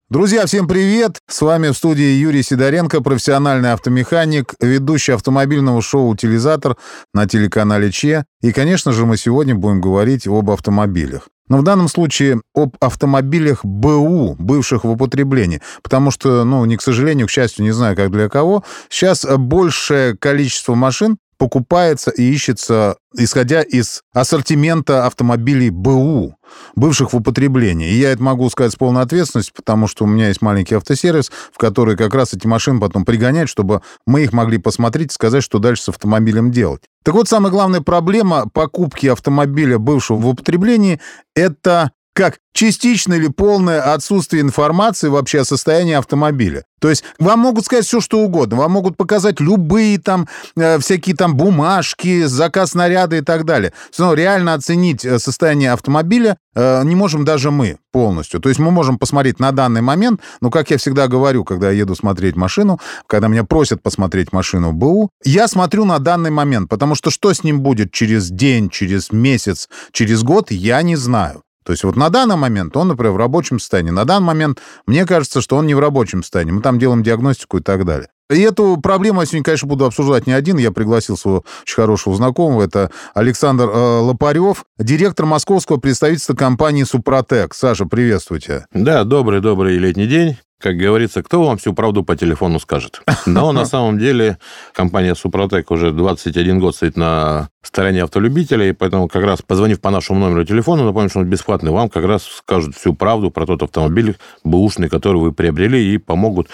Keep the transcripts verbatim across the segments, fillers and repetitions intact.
Друзья, всем привет! С вами в студии Юрий Сидоренко, профессиональный автомеханик, ведущий автомобильного шоу «Утилизатор» на телеканале ЧЕ. И, конечно же, мы сегодня будем говорить об автомобилях. Но в данном случае об автомобилях БУ, бывших в употреблении. Потому что, ну, не к сожалению, к счастью, не знаю, как для кого, сейчас большее количество машин покупается и ищется, исходя из ассортимента автомобилей БУ, бывших в употреблении. И я это могу сказать с полной ответственностью, потому что у меня есть маленький автосервис, в который как раз эти машины потом пригоняют, чтобы мы их могли посмотреть и сказать, что дальше с автомобилем делать. Так вот, самая главная проблема покупки автомобиля, бывшего в употреблении, это как частичное или полное отсутствие информации вообще о состоянии автомобиля. То есть вам могут сказать все, что угодно. Вам могут показать любые там э, всякие там бумажки, заказ наряда и так далее. Но реально оценить состояние автомобиля э, не можем даже мы полностью. То есть мы можем посмотреть на данный момент, но, как я всегда говорю, когда я еду смотреть машину, когда меня просят посмотреть машину БУ, я смотрю на данный момент, потому что что с ним будет через день, через месяц, через год, я не знаю. То есть вот на данный момент он, например, в рабочем состоянии. На данный момент мне кажется, что он не в рабочем состоянии. Мы там делаем диагностику и так далее. И эту проблему я сегодня, конечно, буду обсуждать не один. Я пригласил своего очень хорошего знакомого. Это Александр э, Лопарев, директор московского представительства компании «Супротек». Саша, приветствуйте. Да, добрый-добрый летний день. Как говорится, кто вам всю правду по телефону скажет? Но на самом деле компания «Супротек» уже двадцать один год стоит на стороне автолюбителей, поэтому как раз, позвонив по нашему номеру телефона, напомню, что он бесплатный, вам как раз скажут всю правду про тот автомобиль бэушный, который вы приобрели, и помогут,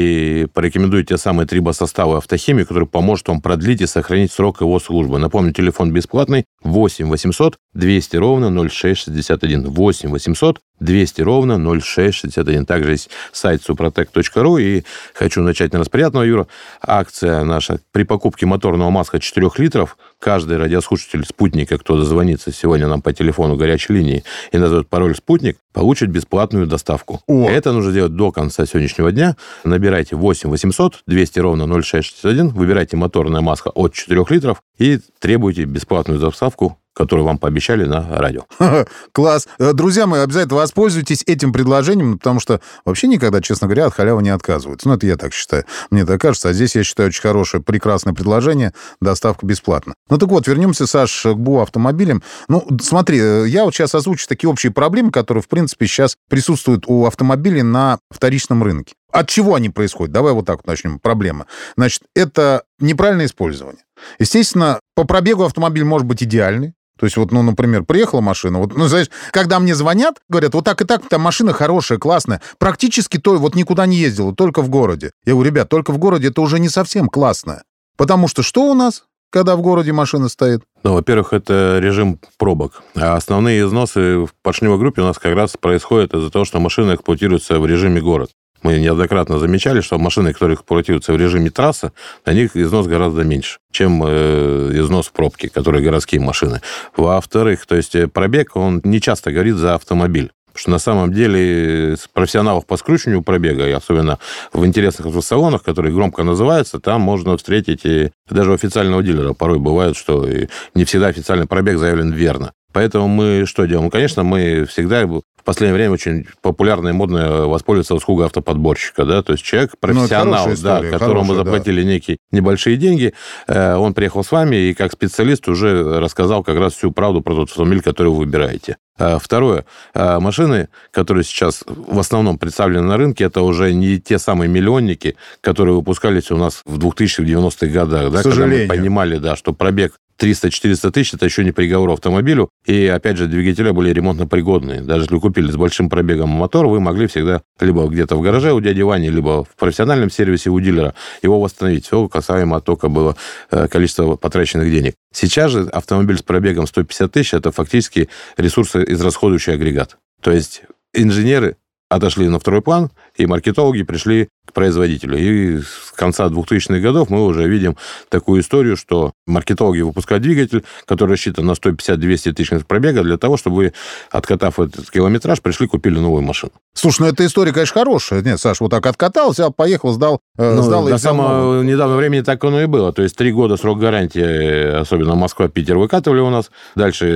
и порекомендуют те самые трибосоставы автохимии, которые поможет вам продлить и сохранить срок его службы. Напомню, телефон бесплатный восемь восемьсот двести ровно ноль шесть шестьдесят один. восемь восемьсот двести ровно ноль шесть шестьдесят один. Также есть сайт супротек точка ру. И хочу начать, наверное, с приятного, Юра. Акция наша при покупке моторного масла четыре литров. Каждый радиослушатель «Спутника», кто дозвонится сегодня нам по телефону горячей линии и назовет пароль «Спутник», получит бесплатную доставку. О. Это нужно делать до конца сегодняшнего дня. Набирайте восемь восемьсот двести ровно ноль шесть шестьдесят один, выбирайте моторное масло от четырех литров и требуйте бесплатную доставку, которую вам пообещали на радио. Класс. Друзья мои, обязательно воспользуйтесь этим предложением, потому что вообще никогда, честно говоря, от халявы не отказываются. Ну, это я так считаю. Мне так кажется. А здесь, я считаю, очень хорошее, прекрасное предложение. Доставка бесплатна. Ну, так вот, вернемся, Саш, к БУ автомобилям. Ну, смотри, я вот сейчас озвучу такие общие проблемы, которые, в принципе, сейчас присутствуют у автомобилей на вторичном рынке. От чего они происходят? Давай вот так вот начнем. Проблема. Значит, это неправильное использование. Естественно, по пробегу автомобиль может быть идеальный. То есть вот, ну, например, приехала машина, вот, ну, знаешь, когда мне звонят, говорят, вот так и так, там машина хорошая, классная, практически то вот никуда не ездила, только в городе. Я говорю, ребят, только в городе это уже не совсем классная. Потому что что у нас, когда в городе машина стоит? Ну, во-первых, это режим пробок. А основные износы в поршневой группе у нас как раз происходят из-за того, что машина эксплуатируется в режиме город. Мы неоднократно замечали, что машины, которые эксплуатируются в режиме трассы, на них износ гораздо меньше, чем э, износ в пробке, которые городские машины. Во-вторых, то есть пробег, он не часто говорит за автомобиль. Потому что на самом деле профессионалов по скручиванию пробега, и особенно в интересных автосалонах, которые громко называются, там можно встретить и даже у официального дилера. Порой бывает, что не всегда официальный пробег заявлен верно. Поэтому мы что делаем? Конечно, мы всегда... В последнее время очень популярно и модно воспользоваться услугой автоподборщика, да, то есть человек, профессионал, ну, история, да, которому хорошая, заплатили да. некие небольшие деньги, он приехал с вами и как специалист уже рассказал как раз всю правду про тот автомобиль, который вы выбираете. Второе. Машины, которые сейчас в основном представлены на рынке, это уже не те самые миллионники, которые выпускались у нас в двухтысячных, девяностых годах, да, когда мы понимали, да, что пробег триста-четыреста тысяч, это еще не приговор автомобилю. И, опять же, двигателя были ремонтно-пригодные. Даже если вы купили с большим пробегом мотор, вы могли всегда либо где-то в гараже у дяди Вани, либо в профессиональном сервисе у дилера его восстановить. Все касаемо только было количество потраченных денег. Сейчас же автомобиль с пробегом сто пятьдесят тысяч – это фактически ресурсоизрасходующий агрегат. То есть инженеры отошли на второй план, и маркетологи пришли к производителю. И с конца двухтысячных годов мы уже видим такую историю, что маркетологи выпускают двигатель, который рассчитан на сто пятьдесят - двести тысяч пробега, для того, чтобы вы, откатав этот километраж, пришли, купили новую машину. Слушай, ну эта история, конечно, хорошая. Нет, Саш, вот так откатался, поехал, сдал, э, ну, сдал и взял новую. До самого недавнего времени так оно и было. То есть три года срок гарантии, особенно Москва, Питер, выкатывали у нас. Дальше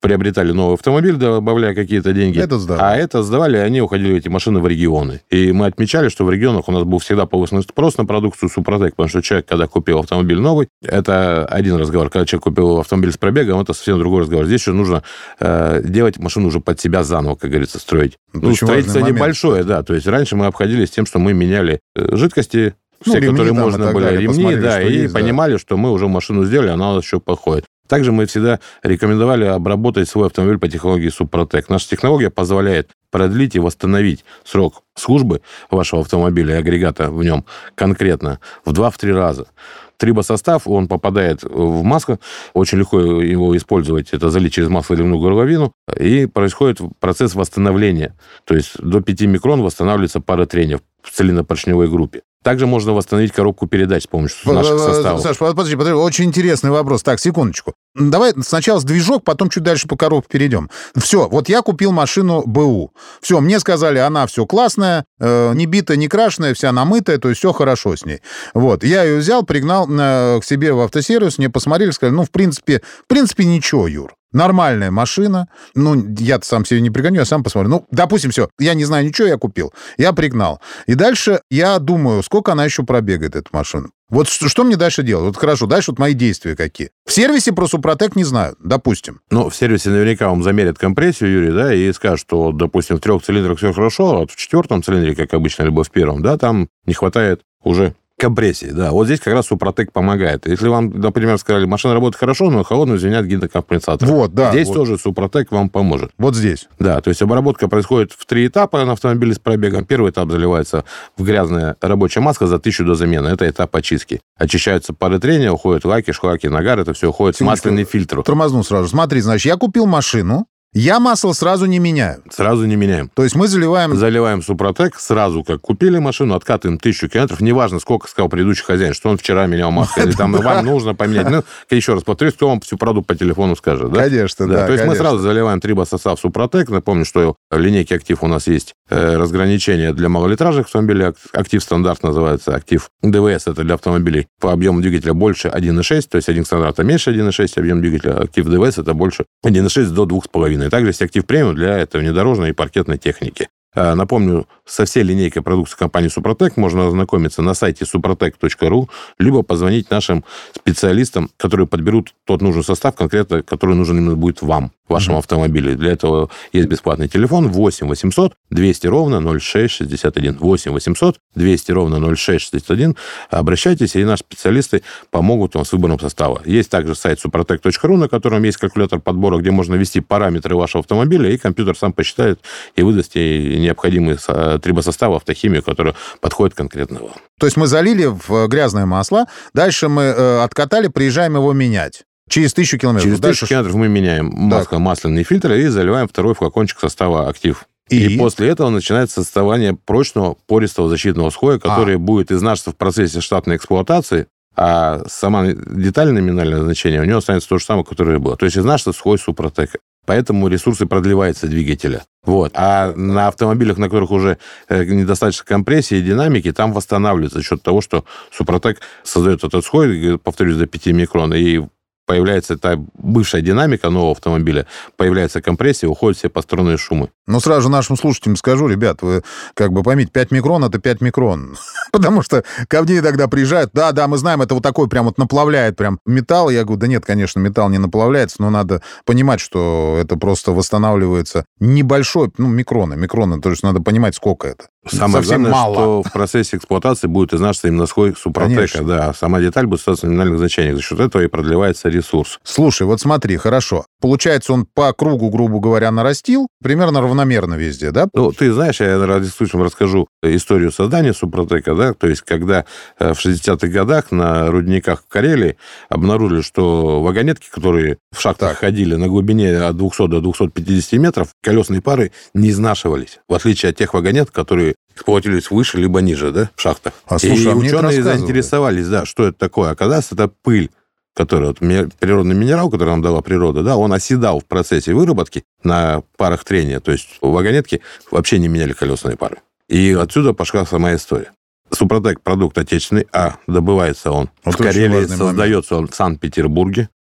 приобретали новый автомобиль, добавляя какие-то деньги. Это здорово. А это сдавали, они уходили эти машины в регионы. И мы отмечали, что в регионах у нас был всегда повышенный спрос на продукцию Супротек, потому что человек, когда купил автомобиль новый, это один разговор. Когда человек купил автомобиль с пробегом, это совсем другой разговор. Здесь еще нужно э, делать машину уже под себя заново, как говорится, строить. Ну, строительство небольшое, да. То есть раньше мы обходились тем, что мы меняли жидкости, все, ну, ремни, которые можно было, ремни, да, и есть, понимали, да. что мы уже машину сделали, она у нас еще походит. Также мы всегда рекомендовали обработать свой автомобиль по технологии Супротек. Наша технология позволяет продлить и восстановить срок службы вашего автомобиля и агрегата в нем конкретно в два-три раза. Трибосостав, он попадает в масло, очень легко его использовать, это залить через масло-ливную горловину, и происходит процесс восстановления. То есть до пяти микрон восстанавливается пара трения в цилиндропоршневой группе. Также можно восстановить коробку передач с помощью наших составов. Саш, подожди, подожди, очень интересный вопрос. Так, секундочку. Давай сначала с движок, потом чуть дальше по коробке перейдем. Все, вот я купил машину БУ. Все, мне сказали, она все классная, э, не битая, не крашеная, вся намытая, то есть все хорошо с ней. Вот, я ее взял, пригнал э, к себе в автосервис, мне посмотрели, сказали, ну, в принципе, в принципе, ничего, Юр. Нормальная машина. Ну, я-то сам себе не пригоню, я сам посмотрю. Ну, допустим, все. Я не знаю ничего, я купил. Я пригнал. И дальше я думаю, сколько она еще пробегает, эта машина. Вот что, что мне дальше делать? Вот хорошо, дальше вот мои действия какие. В сервисе про Супротек не знаю, допустим. Ну, в сервисе наверняка вам замерят компрессию, Юрий, да, и скажут, что, допустим, в трех цилиндрах все хорошо, а в четвертом цилиндре, как обычно, либо в первом, да, там не хватает уже компрессии, да. Вот здесь как раз Супротек помогает. Если вам, например, сказали, машина работает хорошо, но холодную звенят гидрокомпенсаторы. Вот, да. Здесь вот. тоже Супротек вам поможет. Вот здесь. Да, то есть обработка происходит в три этапа на автомобиле с пробегом. Первый этап заливается в грязное рабочее масло за тысячу до замены. Это этап очистки. Очищаются пары трения, уходят лаки, шлаки, нагар. Это все уходит в масляный фильтр. Тормозну сразу. Смотри, значит, я купил машину, я масло сразу не меняю. Сразу не меняем. То есть мы заливаем... Заливаем Супротек сразу, как купили машину, откатываем тысячу километров. Неважно, сколько сказал предыдущий хозяин, что он вчера менял масло, или там вам нужно поменять. Ну, еще раз повторюсь, кто вам всю правду по телефону скажет, да? Конечно, да. То есть мы сразу заливаем трибосостав Супротек. Напомню, что в линейке «Актив» у нас есть разграничение для малолитражных автомобилей. «Актив стандарт» называется. «Актив ДВС» — это для автомобилей по объему двигателя больше один и шесть, то есть один стандарта меньше один и шесть, объем двигателя. «Актив ДВС» — это больше один и шесть до два с половиной. И также есть «Актив премиум» для этого внедорожной и паркетной техники. Напомню, со всей линейкой продукции компании Супротек можно ознакомиться на сайте супротек точка ру, либо позвонить нашим специалистам, которые подберут тот нужный состав, конкретно, который нужен именно будет вам, вашему mm-hmm. автомобилю. Для этого есть бесплатный телефон восемь восемьсот двести ровно ноль шесть шестьдесят один. восемь восемьсот двести ровно ноль шесть шестьдесят один. Обращайтесь, и наши специалисты помогут вам с выбором состава. Есть также сайт супротек точка ру, на котором есть калькулятор подбора, где можно ввести параметры вашего автомобиля, и компьютер сам посчитает и выдаст ей необходимые трибосоставы, автохимию, которая подходит конкретно вам. То есть мы залили в грязное масло, дальше мы э, откатали, приезжаем его менять. Через тысячу километров. Через тысячу километров мы меняем масло, масляный фильтр и заливаем второй флакончик состава «Актив». И? и после этого начинается создавание прочного пористого защитного слоя, который а. будет изнашиваться в процессе штатной эксплуатации, а сама деталь номинальное значение у него останется то же самое, которое и было. То есть изнашивается слой Супротека. Поэтому ресурсы продлеваются двигателя. Вот. А на автомобилях, на которых уже недостаточно компрессии и динамики, там восстанавливается за счет того, что Супротек создает этот слой, повторюсь, до пяти микрон, и появляется та бывшая динамика нового автомобиля, появляется компрессия, уходят все посторонние шумы. Ну, сразу же нашим слушателям скажу, ребят, вы как бы поймите, пять микрон — это пять микрон. Потому что ко мне тогда приезжают, да, да, мы знаем, это вот такой прям вот наплавляет прям металл. Я говорю, да нет, конечно, металл не наплавляется, но надо понимать, что это просто восстанавливается небольшой, ну, микроны, микроны, то есть надо понимать, сколько это. Самое Совсем главное, мало. Что в процессе эксплуатации будет изнашиваться именно слой Супротека. Конечно. Да, сама деталь будет остаться в номинальных значениях. За счет этого и продлевается ресурс. Слушай, вот смотри, хорошо. Получается, он по кругу, грубо говоря, нарастил, примерно равномерно везде, да? Ну, ты знаешь, я ради случая расскажу историю создания Супротека, да, то есть, когда в шестидесятых годах на рудниках в Карелии обнаружили, что вагонетки, которые в шахтах так. ходили на глубине от двухсот до двухсот пятидесяти метров, колесные пары не изнашивались, в отличие от тех вагонет, которые эксплуатировались выше либо ниже, да, в шахтах. А, слушай, и а ученые заинтересовались, да, что это такое. Оказывается, это пыль, который, вот, природный минерал, который нам дала природа, да, он оседал в процессе выработки на парах трения. То есть вагонетки вообще не меняли колесные пары. И отсюда пошла сама история. Супротек — продукт отечественный, а добывается он вот в Карелии, создается момент. Он в Санкт-Петербурге.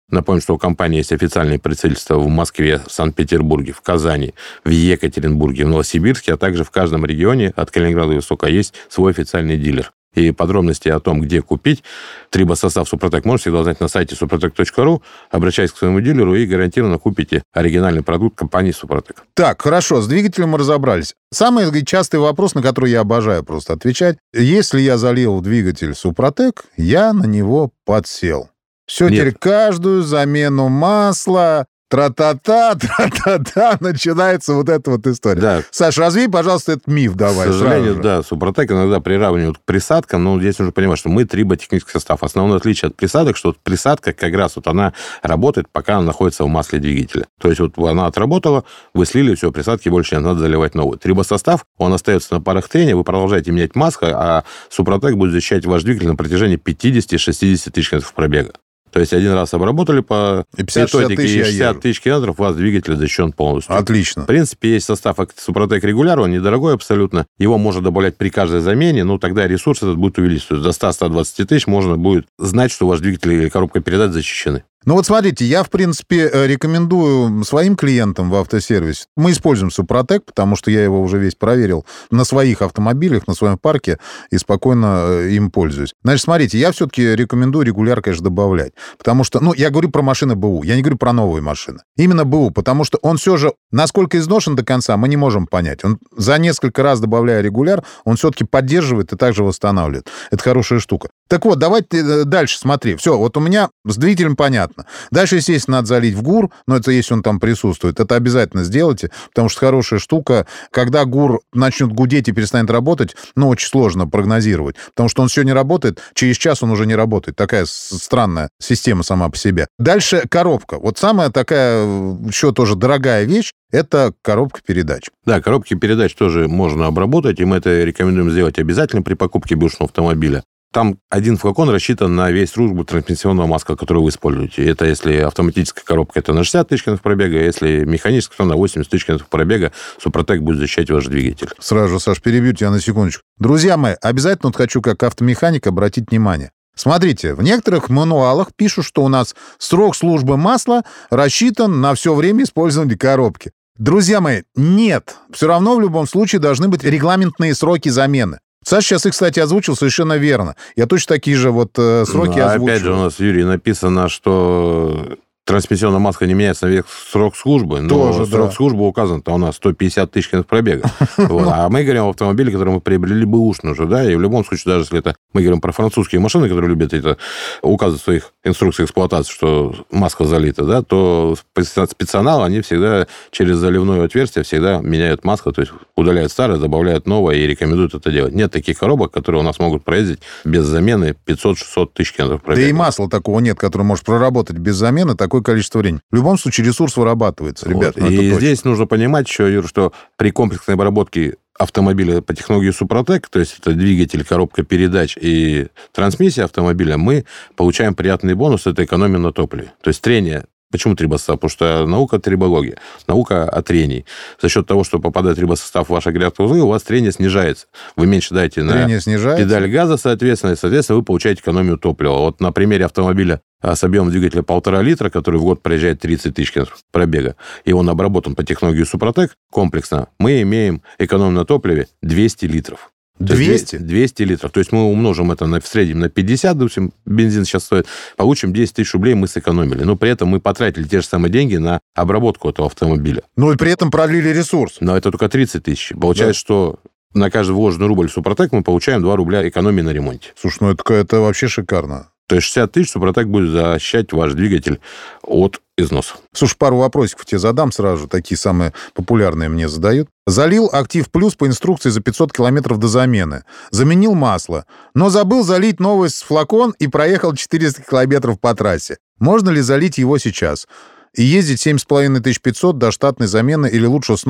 Напомню, что у компании есть официальные представительства в Москве, в Санкт-Петербурге, в Казани, в Екатеринбурге, в Новосибирске, а также в каждом регионе от Калининграда и Востока есть свой официальный дилер. И подробности о том, где купить трибосостав Супротек, можете всегда узнать на сайте супротек точка ру, обращайтесь к своему дилеру и гарантированно купите оригинальный продукт компании Супротек. Так, хорошо, с двигателем мы разобрались. Самый частый вопрос, на который я обожаю просто отвечать. Если я залил двигатель Супротек, я на него подсел. Все, теперь каждую замену масла, тра-та-та, тра-та-та, начинается вот эта вот история. Да. Саш, развей, пожалуйста, этот миф давай. К сожалению, да, Супротек иногда приравнивают к присадкам, но здесь нужно понимать, что мы триботехнический состав. Основное отличие от присадок, что вот присадка как раз вот она работает, пока она находится в масле двигателя. То есть вот она отработала, вы слили, все, присадки больше не надо заливать новую. Трибосостав, он остается на парах трения, вы продолжаете менять масло, а Супротек будет защищать ваш двигатель на протяжении пятьдесят-шестьдесят тысяч километров пробега. То есть один раз обработали по методике, и шестьдесят тысяч километров, у вас двигатель защищен полностью. Отлично. В принципе, есть состав Супротек регуляр, он недорогой абсолютно. Его можно добавлять при каждой замене, но тогда ресурс этот будет увеличиваться. До ста - ста двадцати тысяч можно будет знать, что ваш двигатель или коробка передач защищены. Ну вот смотрите, я, в принципе, рекомендую своим клиентам в автосервисе. Мы используем Супротек, потому что я его уже весь проверил на своих автомобилях, на своем парке, и спокойно им пользуюсь. Значит, смотрите, я все-таки рекомендую регуляр, конечно, добавлять. Потому что, ну, я говорю про машины БУ, я не говорю про новые машины. Именно БУ, потому что он все же, насколько изношен до конца, мы не можем понять. Он за несколько раз, добавляя регуляр, он все-таки поддерживает и также восстанавливает. Это хорошая штука. Так вот, давайте дальше, смотри. Все, вот у меня с двигателем понятно. Дальше, естественно, надо залить в ГУР, но это если он там присутствует. Это обязательно сделайте, потому что хорошая штука. Когда ГУР начнет гудеть и перестанет работать, ну, очень сложно прогнозировать, потому что он сегодня работает, через час он уже не работает. Такая странная система сама по себе. Дальше коробка. Вот самая такая еще тоже дорогая вещь, это коробка передач. Да, коробки передач тоже можно обработать, и мы это рекомендуем сделать обязательно при покупке бэушного автомобиля. Там один флакон рассчитан на весь службу трансмиссионного масла, которую вы используете. Это если автоматическая коробка, это на шестьдесят тысяч километров пробега, если механическая, то на восемьдесят тысяч километров пробега Супротек будет защищать ваш двигатель. Сразу же, Саш, перебью тебя на секундочку. Друзья мои, обязательно вот хочу как автомеханик обратить внимание. Смотрите, в некоторых мануалах пишут, что у нас срок службы масла рассчитан на все время использования коробки. Друзья мои, нет. Все равно в любом случае должны быть регламентные сроки замены. Саша сейчас их, кстати, озвучил совершенно верно. Я точно такие же вот э, сроки ну, озвучил. Опять же, у нас, Юрий, написано, что трансмиссионная маска не меняется на весь срок службы, но Тоже, срок да. службы указан-то у нас сто пятьдесят тысяч километров пробега. А мы говорим о автомобиле, который мы приобрели бэушный уже, да, и в любом случае, даже если это мы говорим про французские машины, которые любят это указывать в своих инструкциях эксплуатации, что маска залита, да, то специоналы, они всегда через заливное отверстие всегда меняют маску, то есть удаляют старое, добавляют новое и рекомендуют это делать. Нет таких коробок, которые у нас могут проездить без замены пятьсот-шестьсот тысяч километров пробега. Да и масла такого нет, которое может проработать без замены такое количество времени. В любом случае ресурс вырабатывается, ребят. Вот. И здесь нужно понимать еще, Юр, что при комплексной обработке автомобиля по технологии Супротек, то есть это двигатель, коробка передач и трансмиссия автомобиля, мы получаем приятный бонус, это экономия на топливе. То есть трение. Почему трибосостав? Потому что наука трибология, наука о трении. За счет того, что попадает трибосостав в ваши агрегатные узлы, у вас трение снижается. Вы меньше даете на педаль газа, соответственно, и, соответственно, вы получаете экономию топлива. Вот на примере автомобиля с объемом двигателя полтора литра, который в год проезжает тридцать тысяч километров пробега, и он обработан по технологии Супротек комплексно, мы имеем экономию на топливе двести литров. двести? двести литров. То есть мы умножим это на, в среднем на пятьдесят, допустим, бензин сейчас стоит, получим десять тысяч рублей мы сэкономили. Но при этом мы потратили те же самые деньги на обработку этого автомобиля. Ну и при этом продлили ресурс. Но это только тридцать тысяч. Получается, да, что на каждый вложенный рубль в Супротек мы получаем два рубля экономии на ремонте. Слушай, ну это, это вообще шикарно. То есть шестьдесят тысяч Супротек будет защищать ваш двигатель от износа. Слушай, пару вопросиков тебе задам сразу, такие самые популярные мне задают. Залил Актив Плюс по инструкции за пятьсот километров до замены. Заменил масло, но забыл залить новый флакон и проехал четыреста километров по трассе. Можно ли залить его сейчас? И ездить семь с половиной тысяч пятьсот до штатной замены или лучше снова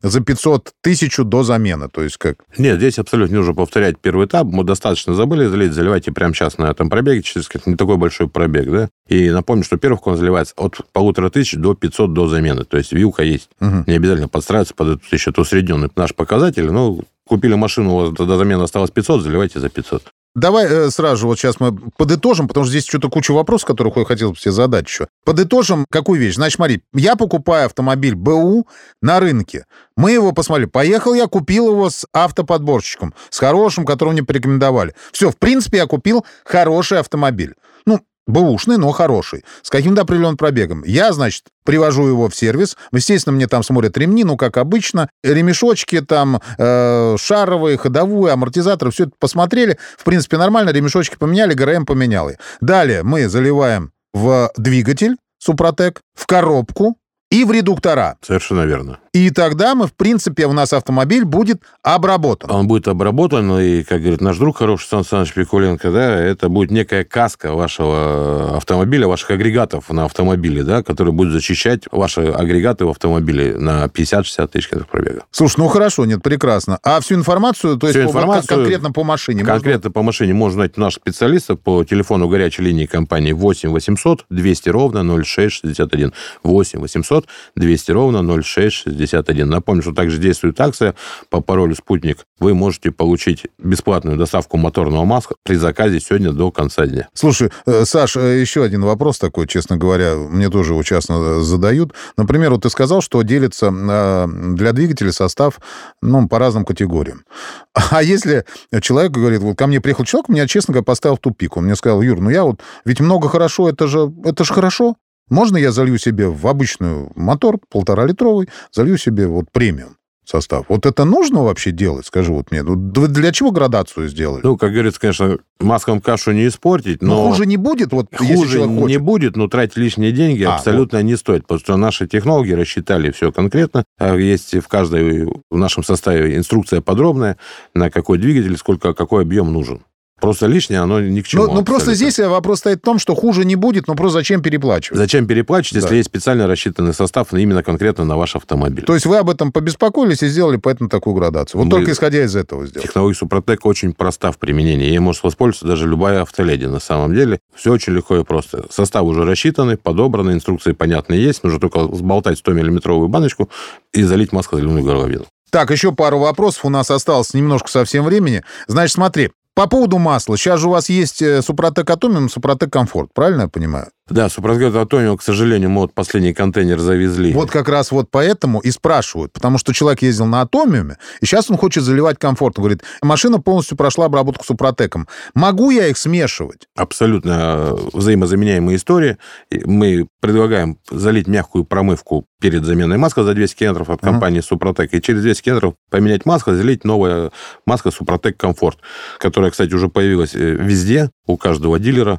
за пятьсот тысяч до замены, то есть как? Нет, здесь абсолютно не нужно повторять первый этап. Мы достаточно забыли залить, заливайте прямо сейчас на этом пробеге, через не такой большой пробег, да? И напомню, что первый он заливается от полутора тысяч до пятисот до замены, то есть вилка есть. Угу. Не обязательно подстраиваться под эту еще усредненный наш показатель, но купили машину, у вас до замены осталось пятьсот, заливайте за пятьсот. Давай э, сразу же вот сейчас мы подытожим, потому что здесь что-то куча вопросов, которых я хотел бы тебе задать еще. Подытожим какую вещь? Значит, смотри, я покупаю автомобиль БУ на рынке. Мы его посмотрели. Поехал я, купил его с автоподборщиком, с хорошим, которого мне порекомендовали. Все, в принципе, я купил хороший автомобиль. Ну, бэушный, но хороший, с каким-то определенным пробегом. Я, значит, привожу его в сервис. Естественно, мне там смотрят ремни, ну, как обычно. Ремешочки там, э, шаровые, ходовые, амортизаторы. Все это посмотрели. В принципе, нормально. Ремешочки поменяли, ГРМ поменял. Далее мы заливаем в двигатель Супротек, в коробку и в редуктора. Совершенно верно. И тогда мы, в принципе, у нас автомобиль будет обработан. Он будет обработан, и, как говорит наш друг хороший, Сан Саныч Пикуленко, да, это будет некая каска вашего автомобиля, ваших агрегатов на автомобиле, да, который будет защищать ваши агрегаты в автомобиле на пятьдесят-шестьдесят тысяч километров пробега. Слушай, ну хорошо, нет, прекрасно. А всю информацию, то всю есть информацию, по, конкретно по машине? Конкретно можно... по машине можно знать наших специалистов по телефону горячей линии компании восемь восемьсот двести ровно ноль шесть шестьдесят один. восемь восемьсот двести ровно ноль шесть шестьдесят один. Напомню, что также действует акция по паролю «Спутник». Вы можете получить бесплатную доставку моторного масла при заказе сегодня до конца дня. Слушай, Саш, еще один вопрос такой, честно говоря, мне тоже его часто задают. Например, вот ты сказал, что делится для двигателя состав, ну, по разным категориям. А если человек говорит, вот ко мне приехал человек, меня, честно говоря, поставил в тупик. Он мне сказал: Юр, ну я вот, ведь много хорошо, это же, это же хорошо. Можно я залью себе в обычную мотор, полтора-литровый, залью себе вот премиум состав? Вот это нужно вообще делать? Скажи вот мне. Для чего градацию сделали? Ну, как говорится, конечно, маслом кашу не испортить, но... но хуже не будет? Вот, хуже если не будет, но тратить лишние деньги а, абсолютно вот. не стоит, потому что наши технологи рассчитали все конкретно. Есть в каждой, в нашем составе инструкция подробная, на какой двигатель, сколько, какой объем нужен. Просто лишнее, оно ни к чему. Ну, ну просто здесь вопрос стоит в том, что хуже не будет, но просто зачем переплачивать? Зачем переплачивать, да. если есть специально рассчитанный состав именно конкретно на ваш автомобиль? То есть вы об этом побеспокоились и сделали поэтому такую градацию? Вот Мы... только исходя из этого сделали. Технология Супротек очень проста в применении. Ей может воспользоваться даже любая автоледи на самом деле. Все очень легко и просто. Состав уже рассчитанный, подобранный, инструкции понятные есть. Нужно только сболтать сто-миллиметровую баночку и залить масло зеленую горловину. Так, еще пару вопросов. У нас осталось немножко совсем времени. Значит, смотри. По поводу масла. Сейчас же у вас есть Супротек Атомиум, Супротек Комфорт. Правильно я понимаю? Да, Супротек Атомиум, к сожалению, мы вот последний контейнер завезли. Вот как раз вот поэтому и спрашивают. Потому что человек ездил на Атомиуме, и сейчас он хочет заливать Комфорт. Он говорит, машина полностью прошла обработку Супротеком. Могу я их смешивать? Абсолютно взаимозаменяемые истории. Мы предлагаем залить мягкую промывку перед заменой масла за двести километров от компании uh-huh. Супротек. И через двести километров поменять масло, залить новое масло Супротек Комфорт, которое, кстати, уже появилось везде, у каждого дилера.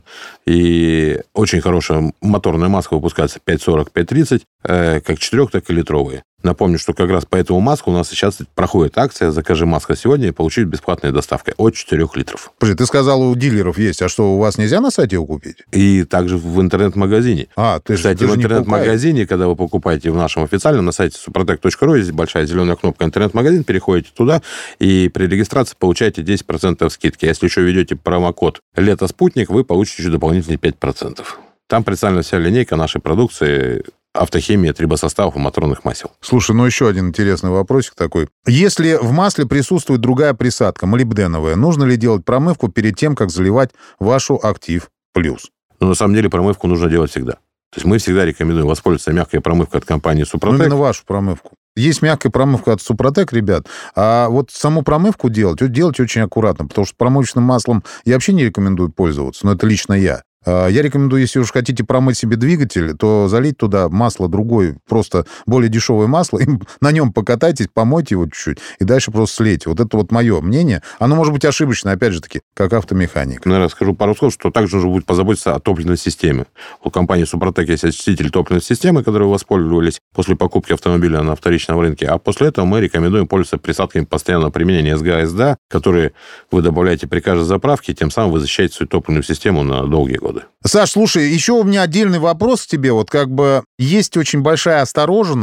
И очень хорошее моторное масло выпускается пять сорок, пять тридцать, как четырех, так и литровые. Напомню, что как раз по этому маслу у нас сейчас проходит акция «Закажи масло сегодня» и получить бесплатной доставкой от четырех литров. Подожди, ты сказал, у дилеров есть, а что, у вас нельзя на сайте его купить? И также в интернет-магазине. А, ты Кстати, же, ты в интернет-магазине, когда вы покупаете в нашем официальном на сайте супротек точка ру, есть большая зеленая кнопка «Интернет-магазин», переходите туда и при регистрации получаете десять процентов скидки. Если еще введете промокод «Лето Спутник», вы получите еще дополнительные пять процентов. Там представлена вся линейка нашей продукции, автохимия, трибосоставов и моторных масел. Слушай, ну еще один интересный вопросик такой. Если в масле присутствует другая присадка, молибденовая, нужно ли делать промывку перед тем, как заливать вашу Актив Плюс? Ну, на самом деле, промывку нужно делать всегда. То есть мы всегда рекомендуем воспользоваться мягкой промывкой от компании Супротек. Ну, именно вашу промывку. Есть мягкая промывка от Супротек, ребят, а вот саму промывку делать, делать очень аккуратно, потому что промывочным маслом я вообще не рекомендую пользоваться, но это лично я. Я рекомендую, если уж хотите промыть себе двигатель, то залить туда масло другое, просто более дешевое масло, и на нем покатайтесь, помойте его чуть-чуть, и дальше просто слейте. Вот это вот мое мнение. Оно может быть ошибочное, опять же таки, как автомеханик. Наверное, скажу пару слов, что также нужно будет позаботиться о топливной системе. У компании Супротек есть очиститель топливной системы, которой воспользовались после покупки автомобиля на вторичном рынке, а после этого мы рекомендуем пользоваться присадками постоянного применения СГА и СДА, которые вы добавляете при каждой заправке, и тем самым вы защищаете свою топливную систему на долгие годы. Саш, слушай, еще у меня отдельный вопрос к тебе. Вот как бы есть очень большая осторожность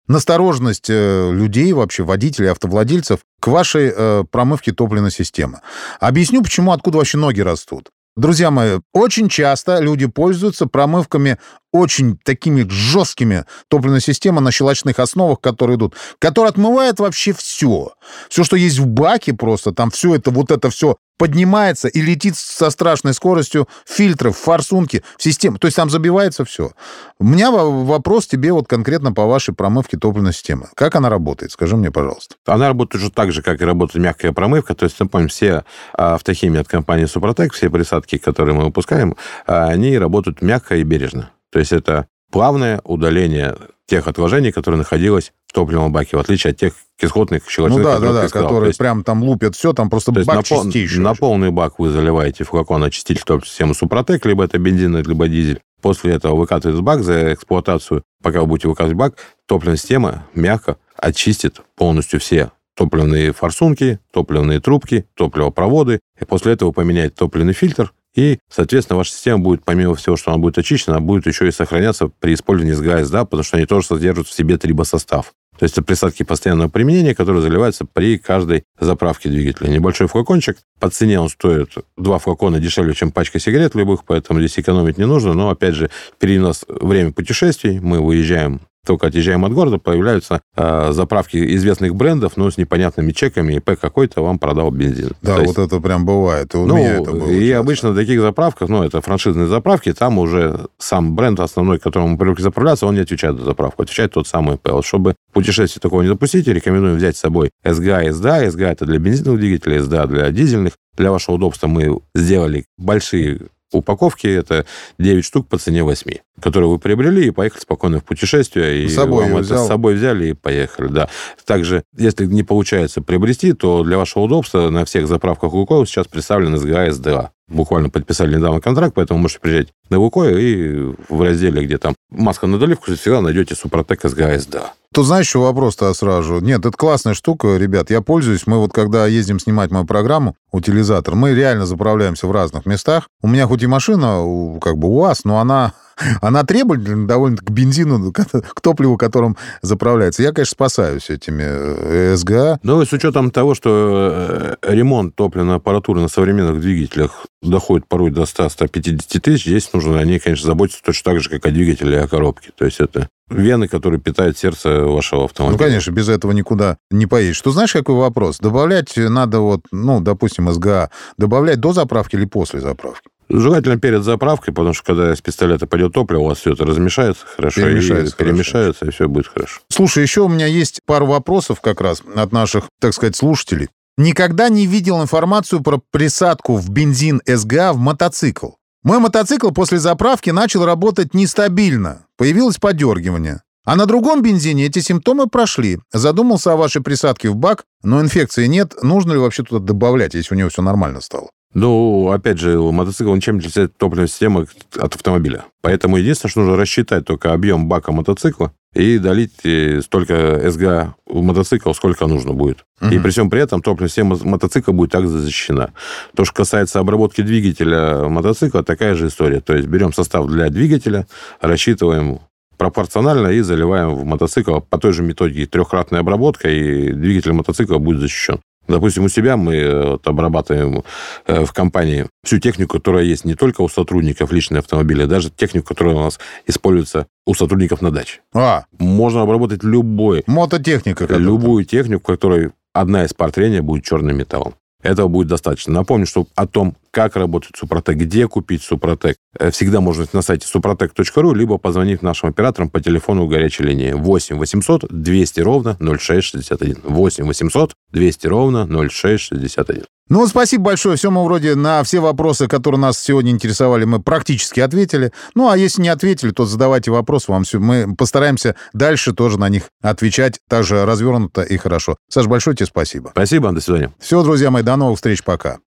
настороженность людей, вообще водителей, автовладельцев к вашей э, промывке топливной системы. Объясню, почему, откуда вообще ноги растут. Друзья мои, очень часто люди пользуются промывками очень такими жесткими топливной системы на щелочных основах, которые идут, которые отмывают вообще все. Все, что есть в баке просто, там все это, вот это все поднимается и летит со страшной скоростью в фильтры, в форсунки, в систему. То есть там забивается все. У меня вопрос тебе вот конкретно по вашей промывке топливной системы. Как она работает? Скажи мне, пожалуйста. Она работает уже так же, как и работает мягкая промывка. То есть, напомним, все автохимии от компании Супротек, все присадки, которые мы выпускаем, они работают мягко и бережно. То есть это плавное удаление тех отложений, которые находилось в топливном баке, в отличие от тех кислотных щелочных, ну, да, да, да, сказал. которые есть, прям там лупят все, там просто бак на чистейший. На полный бак вы заливаете флакон очиститель топливной системы Супротек, либо это бензин, либо дизель. После этого выкатывается бак за эксплуатацию. Пока вы будете выкатывать бак, топливная система мягко очистит полностью все топливные форсунки, топливные трубки, топливопроводы. И после этого вы поменяете топливный фильтр. И, соответственно, ваша система будет, помимо всего, что она будет очищена, она будет еще и сохраняться при использовании эс гэ а, эс дэ а, потому что они тоже содержат в себе трибосостав. То есть это присадки постоянного применения, которые заливаются при каждой заправке двигателя. Небольшой флакончик. По цене он стоит два флакона дешевле, чем пачка сигарет любых, поэтому здесь экономить не нужно. Но, опять же, впереди у нас время путешествий, мы выезжаем, только отъезжаем от города, появляются э, заправки известных брендов, но с непонятными чеками, ИП какой-то вам продал бензин. Да, То вот есть, это прям бывает. И у ну, меня это было и часто. обычно на таких заправках, ну, это франшизные заправки, там уже сам бренд основной, к которому мы привыкли заправляться, он не отвечает за заправку, отвечает тот самый ИП. Вот чтобы путешествие такого не допустить, рекомендуем взять с собой эс гэ а, эс дэ а. эс гэ а это для бензиновых двигателей, эс дэ а для дизельных. Для вашего удобства мы сделали большие упаковки, это девять штук по цене восемь, которые вы приобрели и поехали спокойно в путешествие. И с собой вам это взял. с собой взяли и поехали, да. Также, если не получается приобрести, то для вашего удобства на всех заправках Лукойл сейчас представлен эс гэ а, эс дэ а. Буквально подписали недавно контракт, поэтому можете приезжать на Лукойл и в разделе, где там маска на доливку, всегда найдете Супротек эс гэ а, эс дэ а. Тут знаешь, что вопрос-то сразу? Нет, это классная штука, ребят, я пользуюсь. Мы вот когда ездим снимать мою программу «Утилизатор», мы реально заправляемся в разных местах. У меня хоть и машина, как бы УАЗ, но она... Она требовательна довольно к бензину, к топливу, которым заправляется. Я, конечно, спасаюсь этими эс гэ а. Ну, и с учетом того, что ремонт топливной аппаратуры на современных двигателях доходит порой до ста - ста пятидесяти тысяч, здесь нужно о ней, конечно, заботиться точно так же, как о двигателе и о коробке. То есть это вены, которые питают сердце вашего автомобиля. Ну, конечно, без этого никуда не поедешь. Ты знаешь, какой вопрос? Добавлять надо вот, ну, допустим, эс гэ а, добавлять до заправки или после заправки? Желательно перед заправкой, потому что когда из пистолета пойдет топливо, у вас все это размешается хорошо, перемешается, и перемешается, и все будет хорошо. Слушай, еще у меня есть пару вопросов как раз от наших, так сказать, слушателей. Никогда не видел информацию про присадку в бензин эс гэ а в мотоцикл. Мой мотоцикл после заправки начал работать нестабильно. Появилось подергивание. А на другом бензине эти симптомы прошли. Задумался о вашей присадке в бак, но инфекции нет. Нужно ли вообще туда добавлять, если у него все нормально стало? Ну, опять же, мотоцикл ничем не отличается от топливной системы от автомобиля. Поэтому единственное, что нужно рассчитать только объем бака мотоцикла и долить столько эс гэ а в мотоцикл, сколько нужно будет. Uh-huh. И при всем при этом топливная система мотоцикла будет также защищена. То, что касается обработки двигателя мотоцикла, такая же история. То есть берем состав для двигателя, рассчитываем пропорционально и заливаем в мотоцикл по той же методике трехкратная обработка, и двигатель мотоцикла будет защищен. Допустим, у себя мы вот обрабатываем в компании всю технику, которая есть не только у сотрудников личной автомобиля, даже технику, которая у нас используется у сотрудников на даче. А. Можно обработать любой, мототехника. Любую технику, в которой одна из пар трения будет черным металлом. Этого будет достаточно. Напомню, что о том, как работает Супротек, где купить Супротек, всегда можно на сайте супротек точка ру, либо позвонить нашим операторам по телефону горячей линии восемь восемьсот двести ровно ноль шесть шестьдесят один. восемь восемьсот двести ровно ноль шесть шестьдесят один. Ну, спасибо большое. Все, мы вроде на все вопросы, которые нас сегодня интересовали, мы практически ответили. Ну, а если не ответили, то задавайте вопросы. Вам все. Мы постараемся дальше тоже на них отвечать так же развернуто и хорошо. Саш, большое тебе спасибо. Спасибо, до свидания. Все, друзья мои, до новых встреч, пока.